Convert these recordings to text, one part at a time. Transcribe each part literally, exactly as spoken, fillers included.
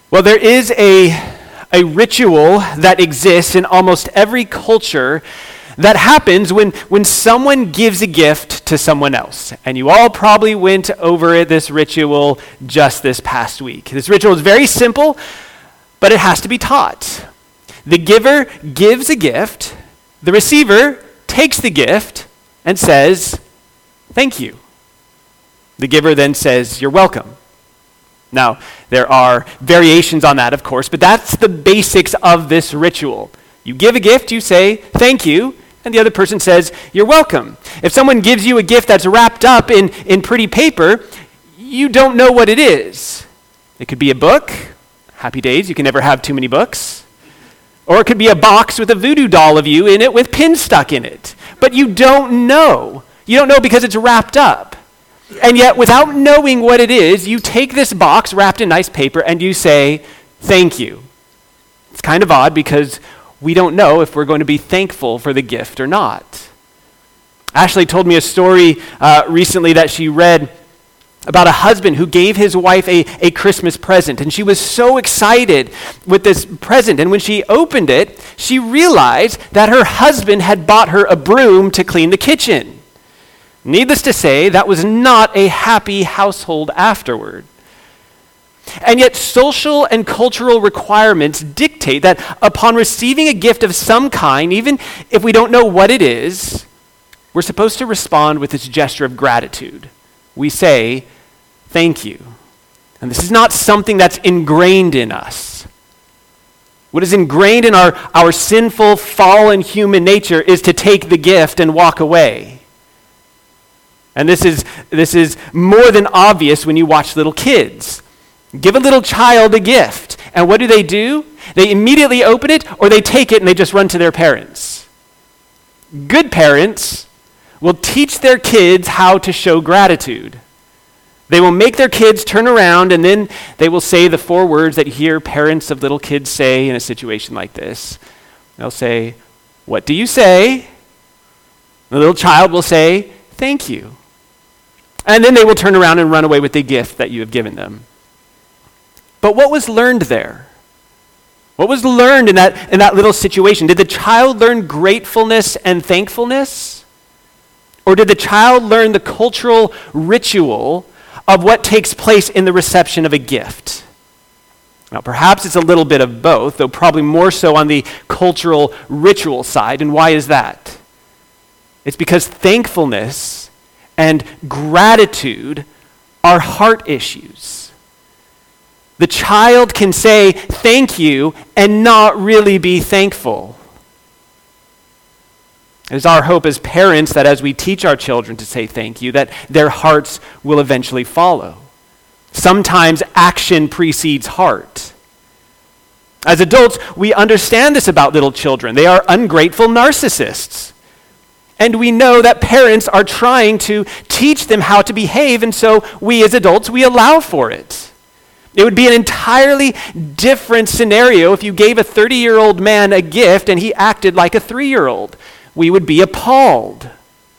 Well, there is a, a ritual that exists in almost every culture that happens when, when someone gives a gift to someone else. And you all probably went over it, this ritual just this past week. This ritual is very simple, but it has to be taught. The giver gives a gift, the receiver takes the gift and says, "Thank you." The giver then says, "You're welcome." Now, there are variations on that, of course, but that's the basics of this ritual. You give a gift, you say, "Thank you," and the other person says, "You're welcome." If someone gives you a gift that's wrapped up in, in pretty paper, you don't know what it is. It could be a book. Happy days, you can never have too many books. Or it could be a box with a voodoo doll of you in it with pins stuck in it. But you don't know. You don't know because it's wrapped up. And yet, without knowing what it is, you take this box wrapped in nice paper and you say, "Thank you." It's kind of odd because we don't know if we're going to be thankful for the gift or not. Ashley told me a story uh, recently that she read about a husband who gave his wife a, a Christmas present. And she was so excited with this present. And when she opened it, she realized that her husband had bought her a broom to clean the kitchen. Needless to say, that was not a happy household afterward. And yet social and cultural requirements dictate that upon receiving a gift of some kind, even if we don't know what it is, we're supposed to respond with this gesture of gratitude. We say, "Thank you." And this is not something that's ingrained in us. What is ingrained in our, our sinful, fallen human nature is to take the gift and walk away. And this is, this is more than obvious when you watch little kids. Give a little child a gift, and what do they do? They immediately open it, or they take it and they just run to their parents. Good parents will teach their kids how to show gratitude. They will make their kids turn around, and then they will say the four words that you hear parents of little kids say in a situation like this. They'll say, "What do you say?" The little child will say, "Thank you." And then they will turn around and run away with the gift that you have given them. But what was learned there? What was learned in that, in that little situation? Did the child learn gratefulness and thankfulness? Or did the child learn the cultural ritual of what takes place in the reception of a gift? Now, perhaps it's a little bit of both, though probably more so on the cultural ritual side. And why is that? It's because thankfulness and gratitude are heart issues. The child can say "thank you" and not really be thankful. It is our hope as parents that as we teach our children to say thank you, that their hearts will eventually follow. Sometimes action precedes heart. As adults, we understand this about little children. They are ungrateful narcissists. And we know that parents are trying to teach them how to behave, and so we as adults, we allow for it. It would be an entirely different scenario if you gave a thirty-year-old man a gift and he acted like a three-year-old. We would be appalled.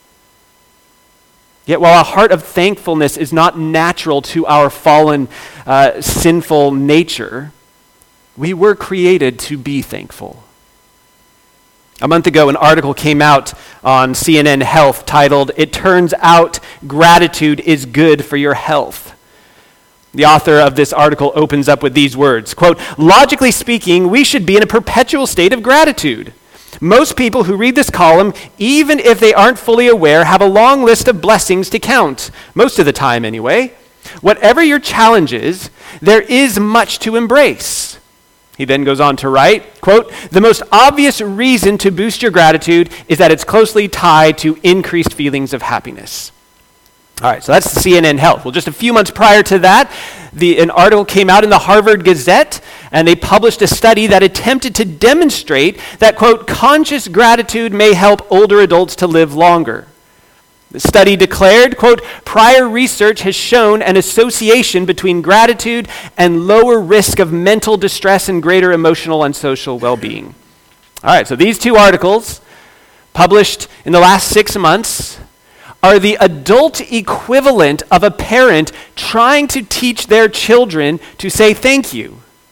Yet while a heart of thankfulness is not natural to our fallen, uh, sinful nature, we were created to be thankful. A month ago, an article came out on C N N Health titled, "It Turns Out Gratitude is Good for Your Health." The author of this article opens up with these words, quote, "Logically speaking, we should be in a perpetual state of gratitude. Most people who read this column, even if they aren't fully aware, have a long list of blessings to count, most of the time anyway. Whatever your challenge is, there is much to embrace." He then goes on to write, quote, "The most obvious reason to boost your gratitude is that it's closely tied to increased feelings of happiness." All right, so that's C N N Health. Well, just a few months prior to that, the, an article came out in the Harvard Gazette, and they published a study that attempted to demonstrate that, quote, "conscious gratitude may help older adults to live longer." The study declared, quote, "Prior research has shown an association between gratitude and lower risk of mental distress and greater emotional and social well-being." All right, so these two articles, published in the last six months, are the adult equivalent of a parent trying to teach their children to say thank you.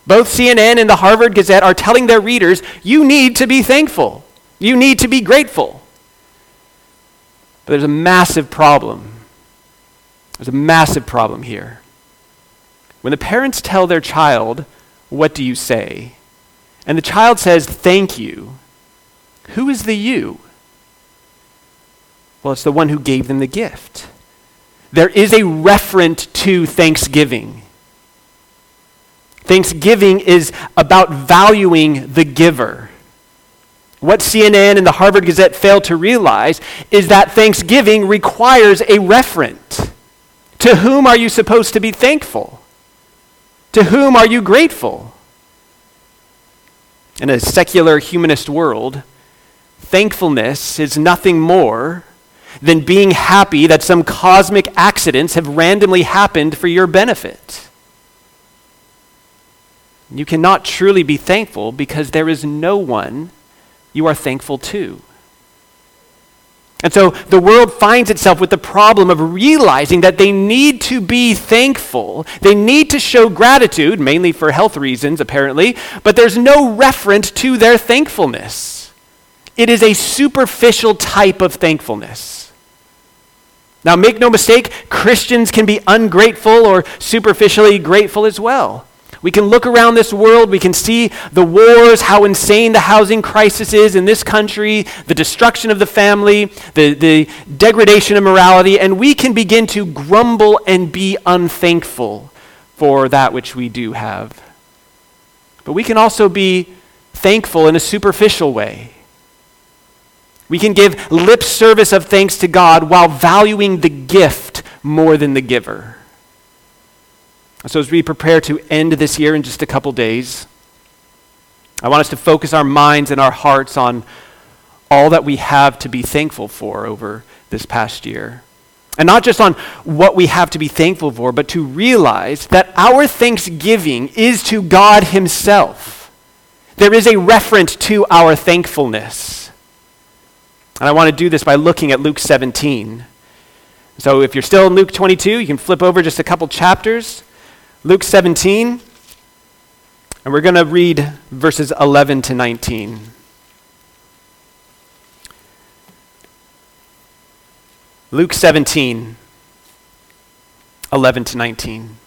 Both C N N and the Harvard Gazette are telling their readers, you need to be thankful. You need to be grateful. But there's a massive problem. There's a massive problem here. When the parents tell their child, what do you say? And the child says, thank you. Who is the you? Well, it's the one who gave them the gift. There is a referent to thanksgiving. Thanksgiving is about valuing the giver. What C N N and the Harvard Gazette fail to realize is that thanksgiving requires a referent. To whom are you supposed to be thankful? To whom are you grateful? In a secular humanist world, thankfulness is nothing more than being happy that some cosmic accidents have randomly happened for your benefit. You cannot truly be thankful because there is no one you are thankful to. And so the world finds itself with the problem of realizing that they need to be thankful. They need to show gratitude, mainly for health reasons, apparently, but there's no referent to their thankfulness. It is a superficial type of thankfulness. Now, make no mistake, Christians can be ungrateful or superficially grateful as well. We can look around this world, we can see the wars, how insane the housing crisis is in this country, the destruction of the family, the, the degradation of morality, and we can begin to grumble and be unthankful for that which we do have. But we can also be thankful in a superficial way. We can give lip service of thanks to God while valuing the gift more than the giver. So as we prepare to end this year in just a couple days, I want us to focus our minds and our hearts on all that we have to be thankful for over this past year. And not just on what we have to be thankful for, but to realize that our thanksgiving is to God himself. There is a referent to our thankfulness. And I want to do this by looking at Luke seventeen. So if you're still in Luke twenty-two, you can flip over just a couple chapters. Luke seventeen, and we're going to read verses eleven to nineteen. Luke seventeen, eleven to nineteen.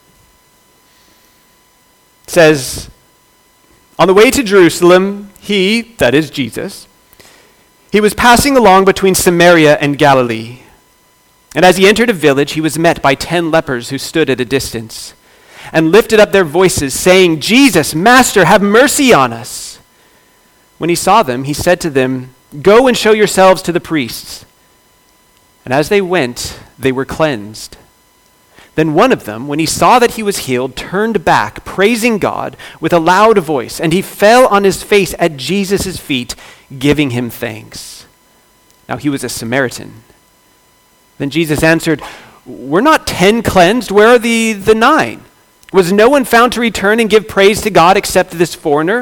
It says, on the way to Jerusalem, he, that is Jesus, he was passing along between Samaria and Galilee. And as he entered a village, he was met by ten lepers who stood at a distance and lifted up their voices, saying, Jesus, Master, have mercy on us. When he saw them, he said to them, go and show yourselves to the priests. And as they went, they were cleansed. Then one of them, when he saw that he was healed, turned back, praising God with a loud voice, and he fell on his face at Jesus' feet, giving him thanks. Now he was a Samaritan. Then Jesus answered, were not ten cleansed? Where are the, the nine? Was no one found to return and give praise to God except this foreigner?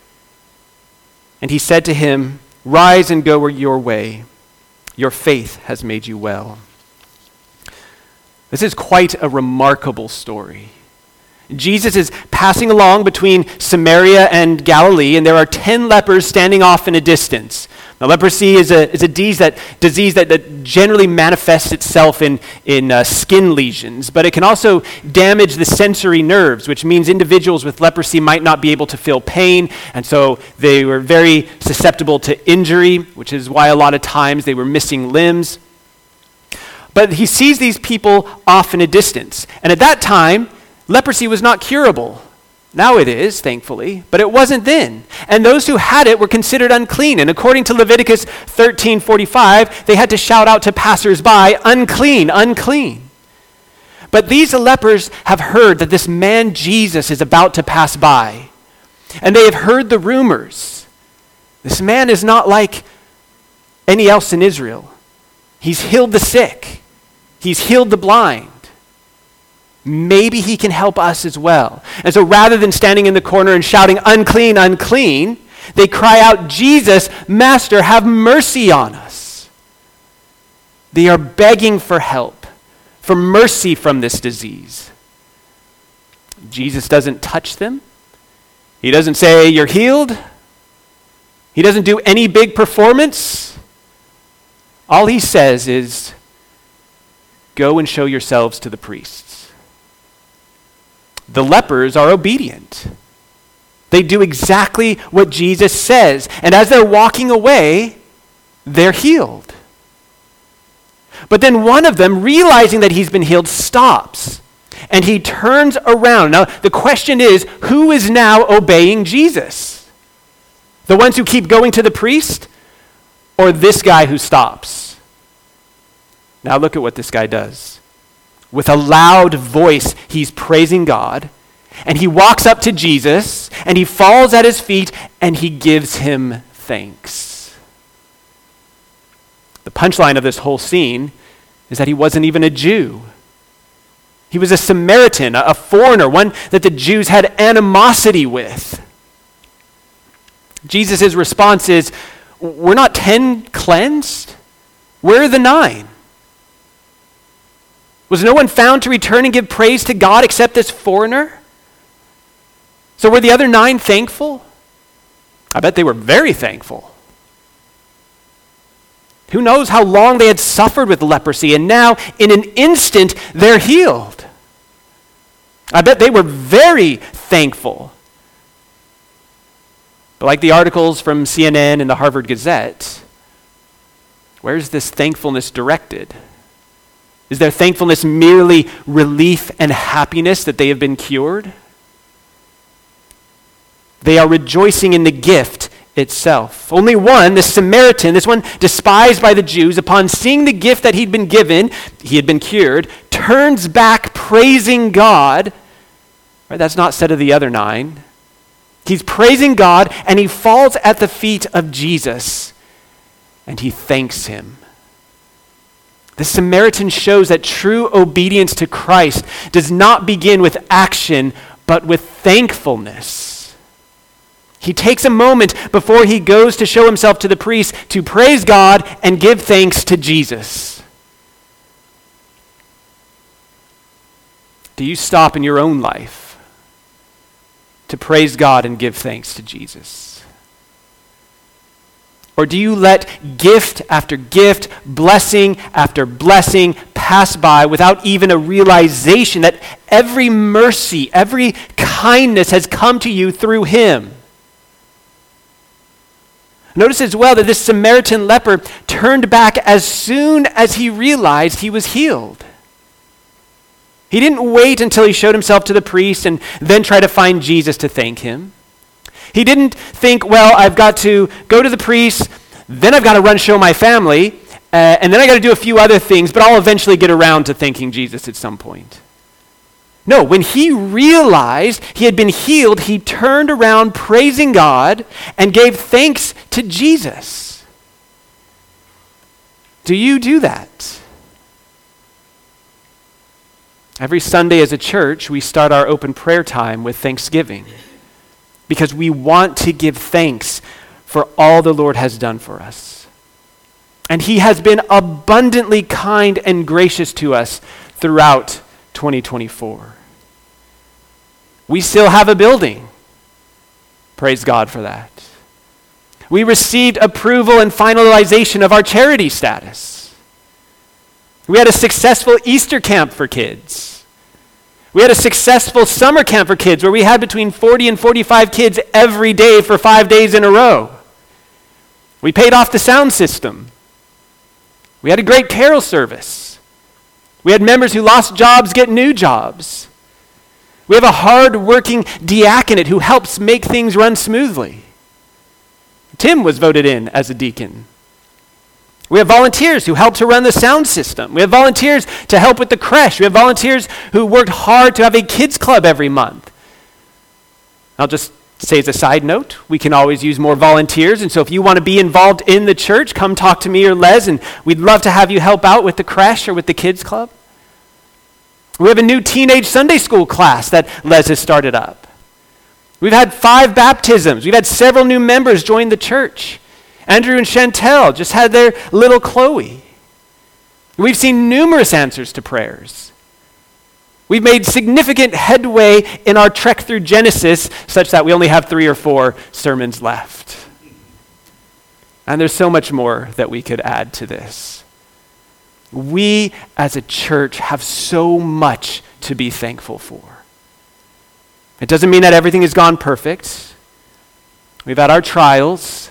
And he said to him, rise and go your way. Your faith has made you well. This is quite a remarkable story. Jesus is passing along between Samaria and Galilee, and there are ten lepers standing off in a distance. Now, leprosy is a, is a disease that, disease that, that generally manifests itself in, in uh, skin lesions, but it can also damage the sensory nerves, which means individuals with leprosy might not be able to feel pain, and so they were very susceptible to injury, which is why a lot of times they were missing limbs. But he sees these people off in a distance, and at that time, leprosy was not curable. Now it is, thankfully, but it wasn't then. And those who had it were considered unclean. And according to Leviticus thirteen forty-five, they had to shout out to passersby, unclean, unclean. But these lepers have heard that this man Jesus is about to pass by. And they have heard the rumors. This man is not like any else in Israel. He's healed the sick. He's healed the blind. Maybe he can help us as well. And so rather than standing in the corner and shouting, unclean, unclean, they cry out, Jesus, Master, have mercy on us. They are begging for help, for mercy from this disease. Jesus doesn't touch them. He doesn't say, you're healed. He doesn't do any big performance. All he says is, go and show yourselves to the priests. The lepers are obedient. They do exactly what Jesus says. And as they're walking away, they're healed. But then one of them, realizing that he's been healed, stops. And he turns around. Now, the question is, who is now obeying Jesus? The ones who keep going to the priest, or this guy who stops? Now look at what this guy does. With a loud voice, he's praising God, and he walks up to Jesus, and he falls at his feet, and he gives him thanks. The punchline of this whole scene is that he wasn't even a Jew. He was a Samaritan, a foreigner, one that the Jews had animosity with. Jesus' response is, we're not ten cleansed? Where are the nine? Was no one found to return and give praise to God except this foreigner? So were the other nine thankful? I bet they were very thankful. Who knows how long they had suffered with leprosy, and now in an instant they're healed. I bet they were very thankful. But like the articles from C N N and the Harvard Gazette, where's this thankfulness directed? Is their thankfulness merely relief and happiness that they have been cured? They are rejoicing in the gift itself. Only one, the Samaritan, this one despised by the Jews, upon seeing the gift that he'd been given, he had been cured, turns back praising God. Right, that's not said of the other nine. He's praising God, and he falls at the feet of Jesus, and he thanks him. The Samaritan shows that true obedience to Christ does not begin with action, but with thankfulness. He takes a moment before he goes to show himself to the priest to praise God and give thanks to Jesus. Do you stop in your own life to praise God and give thanks to Jesus? Or do you let gift after gift, blessing after blessing pass by without even a realization that every mercy, every kindness has come to you through him? Notice as well that this Samaritan leper turned back as soon as he realized he was healed. He didn't wait until he showed himself to the priest and then try to find Jesus to thank him. He didn't think, well, I've got to go to the priest, then I've got to run show my family, uh, and then I got to do a few other things, but I'll eventually get around to thanking Jesus at some point. No, when he realized he had been healed, he turned around praising God and gave thanks to Jesus. Do you do that? Every Sunday as a church, we start our open prayer time with thanksgiving because we want to give thanks for all the Lord has done for us. And he has been abundantly kind and gracious to us throughout twenty twenty-four. We still have a building. Praise God for that. We received approval and finalization of our charity status. We had a successful Easter camp for kids. We had a successful summer camp for kids where we had between forty and forty-five kids every day for five days in a row. We paid off the sound system. We had a great carol service. We had members who lost jobs get new jobs. We have a hard-working diaconate who helps make things run smoothly. Tim was voted in as a deacon. We have volunteers who help to run the sound system. We have volunteers to help with the creche. We have volunteers who worked hard to have a kids club every month. I'll just say as a side note, we can always use more volunteers, and so if you want to be involved in the church, come talk to me or Les, and we'd love to have you help out with the creche or with the kids club. We have a new teenage Sunday school class that Les has started up. We've had five baptisms. We've had several new members join the church. Andrew and Chantel just had their little Chloe. We've seen numerous answers to prayers. We've made significant headway in our trek through Genesis such that we only have three or four sermons left. And there's so much more that we could add to this. We as a church have so much to be thankful for. It doesn't mean that everything has gone perfect. We've had our trials.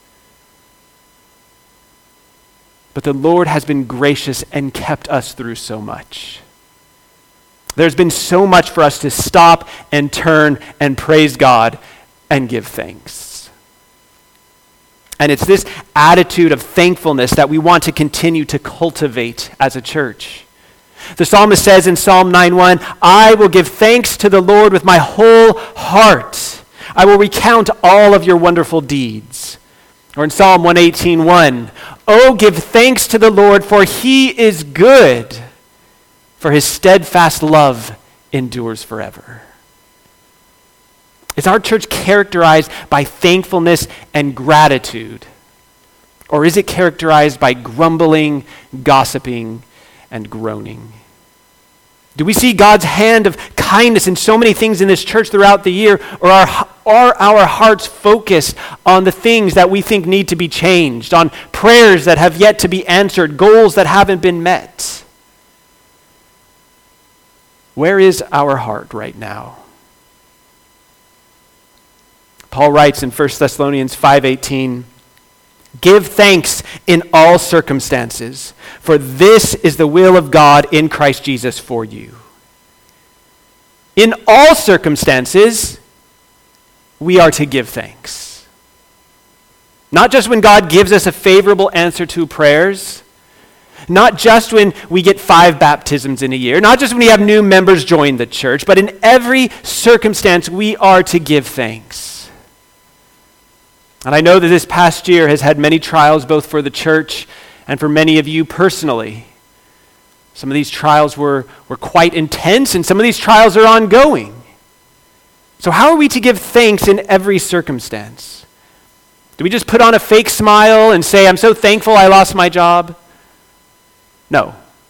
But the Lord has been gracious and kept us through so much. There's been so much for us to stop and turn and praise God and give thanks. And it's this attitude of thankfulness that we want to continue to cultivate as a church. The psalmist says in Psalm nine one, I will give thanks to the Lord with my whole heart. I will recount all of your wonderful deeds. Or in Psalm one eighteen one, oh, give thanks to the Lord, for he is good, for his steadfast love endures forever. Is our church characterized by thankfulness and gratitude? Or is it characterized by grumbling, gossiping, and groaning? Do we see God's hand of kindness in so many things in this church throughout the year, or are, are our hearts focused on the things that we think need to be changed, on prayers that have yet to be answered, goals that haven't been met? Where is our heart right now? Paul writes in First Thessalonians five eighteen, give thanks in all circumstances, for this is the will of God in Christ Jesus for you. In all circumstances, we are to give thanks. Not just when God gives us a favorable answer to prayers, not just when we get five baptisms in a year, not just when we have new members join the church, but in every circumstance we are to give thanks. And I know that this past year has had many trials both for the church and for many of you personally. Some of these trials were, were quite intense, and some of these trials are ongoing. So how are we to give thanks in every circumstance? Do we just put on a fake smile and say, I'm so thankful I lost my job? No.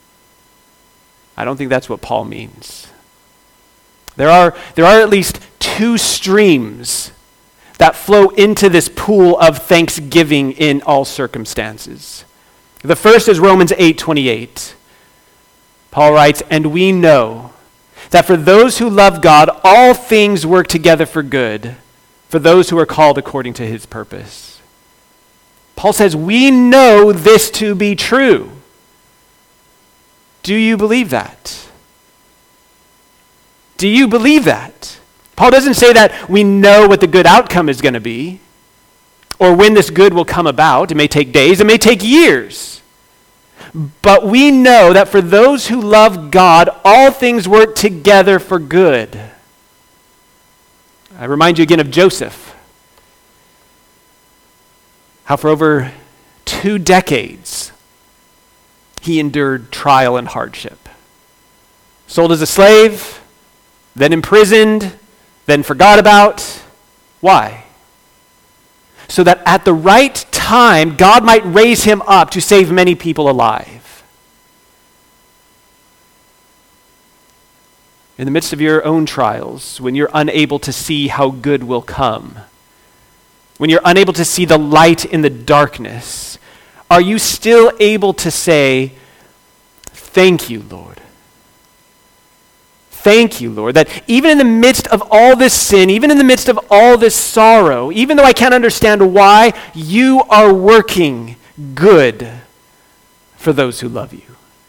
I don't think that's what Paul means. There are, there are at least two streams that flow into this pool of thanksgiving in all circumstances. The first is Romans eight twenty-eight. Paul writes, and we know that for those who love God, all things work together for good, for those who are called according to his purpose. Paul says, we know this to be true. Do you believe that? Do you believe that? Paul doesn't say that we know what the good outcome is going to be, or when this good will come about. It may take days, it may take years. But we know that for those who love God, all things work together for good. I remind you again of Joseph. How for over two decades, he endured trial and hardship. Sold as a slave, then imprisoned, then forgot about. Why? So that at the right time, God might raise him up to save many people alive. In the midst of your own trials, when you're unable to see how good will come, when you're unable to see the light in the darkness, are you still able to say, thank you, Lord? Thank you, Lord, that even in the midst of all this sin, even in the midst of all this sorrow, even though I can't understand why, you are working good for those who love you.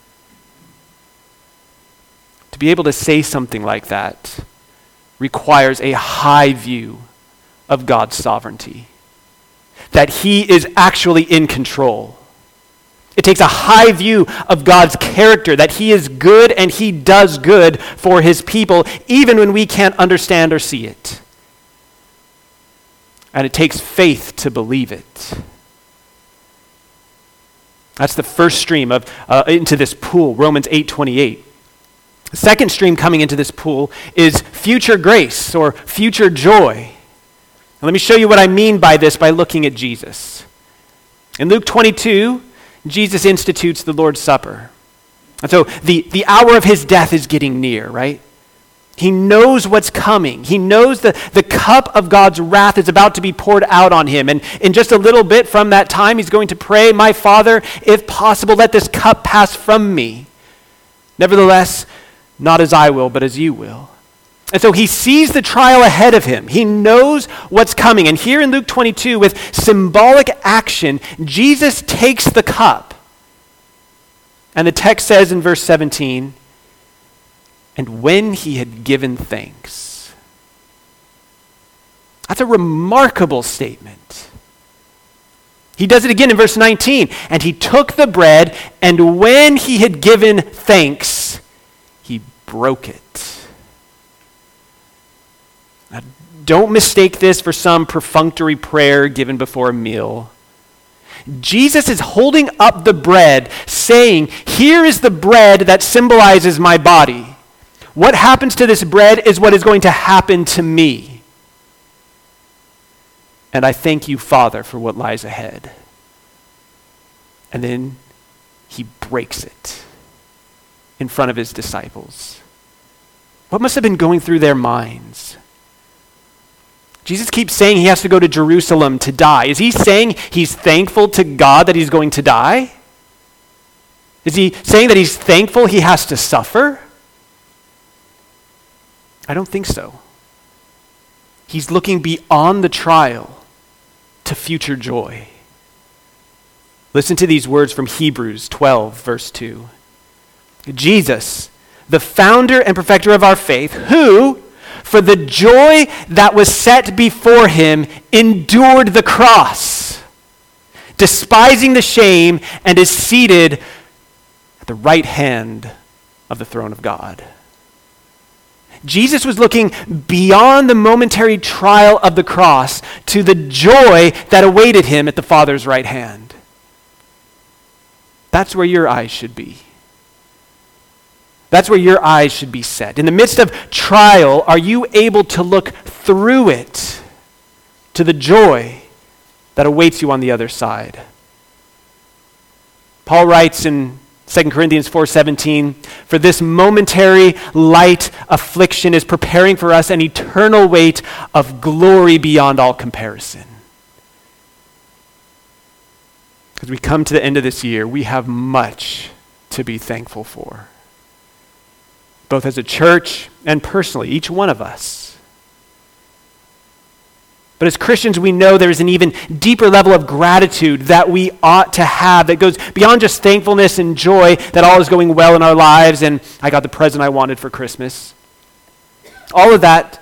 To be able to say something like that requires a high view of God's sovereignty, that he is actually in control. It takes a high view of God's character, that he is good and he does good for his people, even when we can't understand or see it. And it takes faith to believe it. That's the first stream of uh, into this pool, Romans eight twenty-eight. The second stream coming into this pool is future grace or future joy. And let me show you what I mean by this by looking at Jesus. In Luke twenty-two, Jesus institutes the Lord's Supper. And so the, the hour of his death is getting near, right? He knows what's coming. He knows that the cup of God's wrath is about to be poured out on him. And in just a little bit from that time, he's going to pray, "My Father, if possible, let this cup pass from me. Nevertheless, not as I will, but as you will." And so he sees the trial ahead of him. He knows what's coming. And here in Luke twenty-two, with symbolic action, Jesus takes the cup. And the text says in verse seventeen, "And when he had given thanks." That's a remarkable statement. He does it again in verse nineteen. "And he took the bread, and when he had given thanks, he broke it." Now, don't mistake this for some perfunctory prayer given before a meal. Jesus is holding up the bread, saying, "Here is the bread that symbolizes my body. What happens to this bread is what is going to happen to me. And I thank you, Father, for what lies ahead." And then he breaks it in front of his disciples. What must have been going through their minds? Jesus keeps saying he has to go to Jerusalem to die. Is he saying he's thankful to God that he's going to die? Is he saying that he's thankful he has to suffer? I don't think so. He's looking beyond the trial to future joy. Listen to these words from Hebrews twelve, verse two. "Jesus, the founder and perfecter of our faith, who, for the joy that was set before him, endured the cross, despising the shame, and is seated at the right hand of the throne of God." Jesus was looking beyond the momentary trial of the cross to the joy that awaited him at the Father's right hand. That's where your eyes should be. That's where your eyes should be set. In the midst of trial, are you able to look through it to the joy that awaits you on the other side? Paul writes in Second Corinthians four seventeen, "For this momentary light affliction is preparing for us an eternal weight of glory beyond all comparison." As we come to the end of this year, we have much to be thankful for, both as a church and personally, each one of us. But as Christians, we know there is an even deeper level of gratitude that we ought to have that goes beyond just thankfulness and joy that all is going well in our lives and I got the present I wanted for Christmas. All of that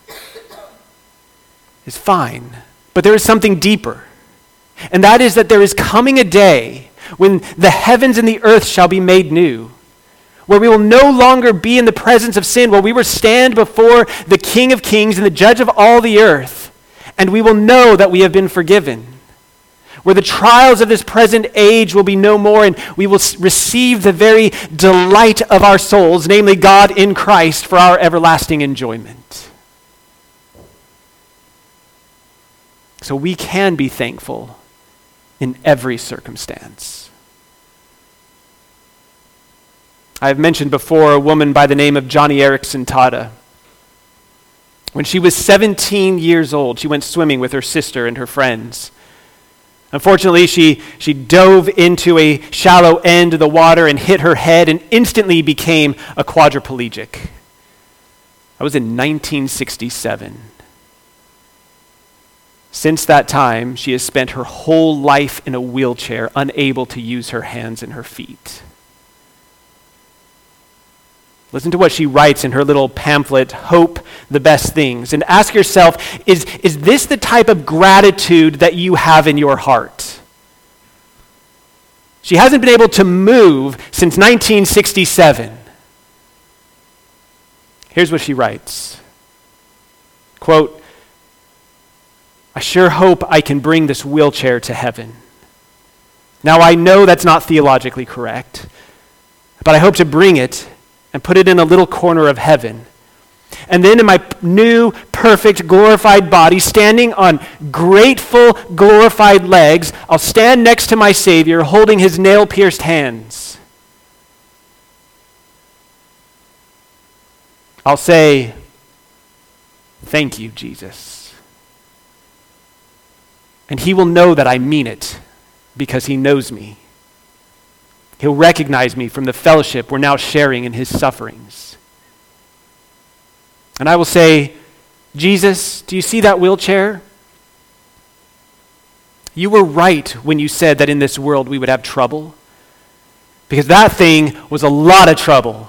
is fine, but there is something deeper. And that is that there is coming a day when the heavens and the earth shall be made new, where we will no longer be in the presence of sin, where we will stand before the King of Kings and the Judge of all the earth. And we will know that we have been forgiven, where the trials of this present age will be no more, and we will receive the very delight of our souls, namely God in Christ, for our everlasting enjoyment. So we can be thankful in every circumstance. I've mentioned before a woman by the name of Joni Eareckson Tada. When she was seventeen years old, she went swimming with her sister and her friends. Unfortunately, she, she dove into a shallow end of the water and hit her head and instantly became a quadriplegic. That was in nineteen sixty-seven. Since that time, she has spent her whole life in a wheelchair, unable to use her hands and her feet. Listen to what she writes in her little pamphlet, Hope the Best Things, and ask yourself, is, is this the type of gratitude that you have in your heart? She hasn't been able to move since nineteen sixty-seven. Here's what she writes. Quote, "I sure hope I can bring this wheelchair to heaven. Now I know that's not theologically correct, but I hope to bring it and put it in a little corner of heaven. And then in my new, perfect, glorified body, standing on grateful, glorified legs, I'll stand next to my Savior, holding his nail-pierced hands. I'll say, thank you, Jesus. And he will know that I mean it because he knows me. He'll recognize me from the fellowship we're now sharing in his sufferings. And I will say, Jesus, do you see that wheelchair? You were right when you said that in this world we would have trouble, because that thing was a lot of trouble.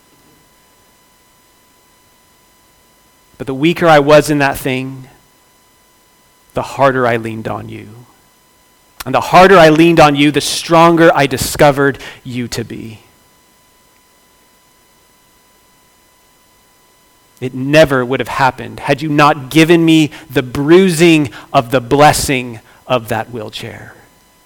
But the weaker I was in that thing, the harder I leaned on you. And the harder I leaned on you, the stronger I discovered you to be. It never would have happened had you not given me the bruising of the blessing of that wheelchair.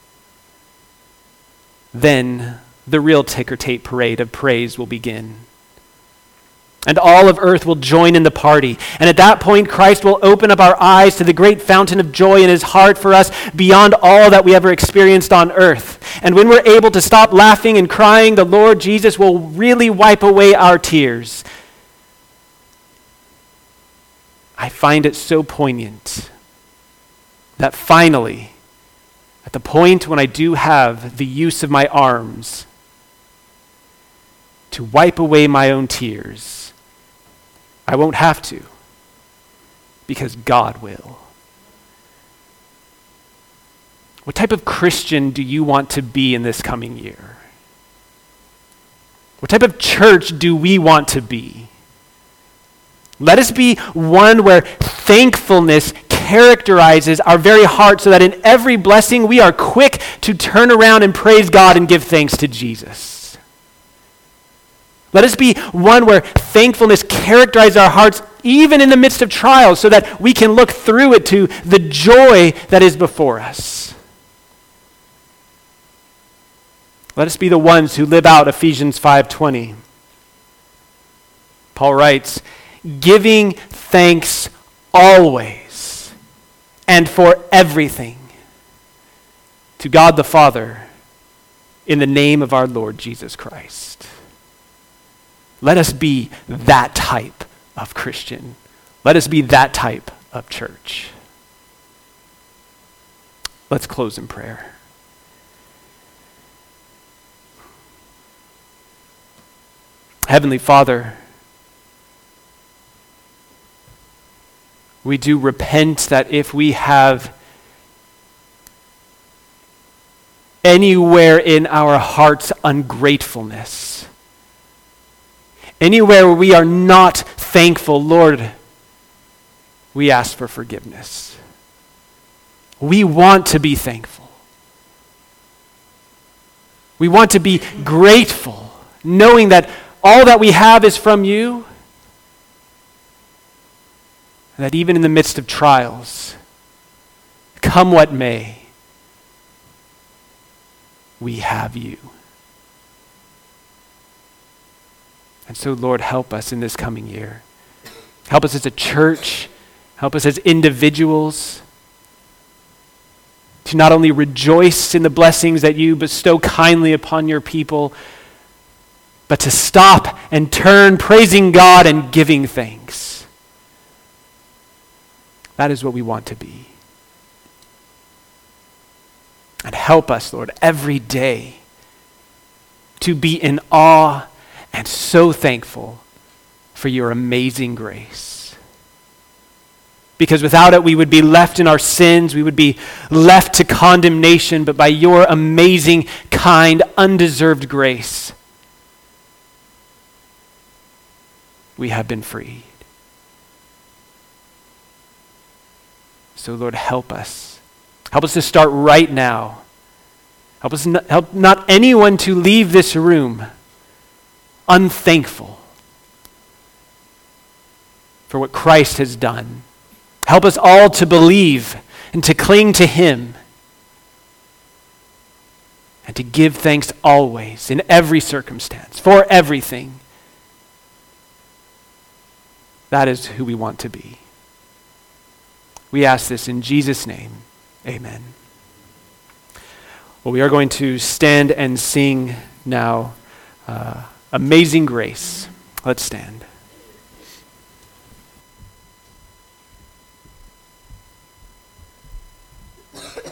Then the real ticker tape parade of praise will begin. And all of earth will join in the party. And at that point, Christ will open up our eyes to the great fountain of joy in his heart for us beyond all that we ever experienced on earth. And when we're able to stop laughing and crying, the Lord Jesus will really wipe away our tears. I find it so poignant that finally, at the point when I do have the use of my arms to wipe away my own tears, I won't have to, because God will. What type of Christian do you want to be in this coming year? What type of church do we want to be? Let us be one where thankfulness characterizes our very heart, so that in every blessing we are quick to turn around and praise God and give thanks to Jesus. Let us be one where thankfulness characterizes our hearts even in the midst of trials, so that we can look through it to the joy that is before us. Let us be the ones who live out Ephesians five twenty. Paul writes, giving thanks always and for everything to God the Father in the name of our Lord Jesus Christ. Let us be that type of Christian. Let us be that type of church. Let's close in prayer. Heavenly Father, we do repent that if we have anywhere in our hearts ungratefulness, anywhere where we are not thankful, Lord, we ask for forgiveness. We want to be thankful. We want to be grateful, knowing that all that we have is from you, and that even in the midst of trials, come what may, we have you. And so, Lord, help us in this coming year. Help us as a church, help us as individuals to not only rejoice in the blessings that you bestow kindly upon your people, but to stop and turn praising God and giving thanks. That is what we want to be. And help us, Lord, every day to be in awe and so thankful for your amazing grace. Because without it, we would be left in our sins, we would be left to condemnation, but by your amazing, kind, undeserved grace, we have been freed. So, Lord, help us. Help us to start right now. Help us not, help not anyone to leave this room unthankful for what Christ has done. Help us all to believe and to cling to him and to give thanks always in every circumstance, for everything. That is who we want to be. We ask this in Jesus' name. Amen. Well, we are going to stand and sing now, uh, Amazing Grace. Let's stand.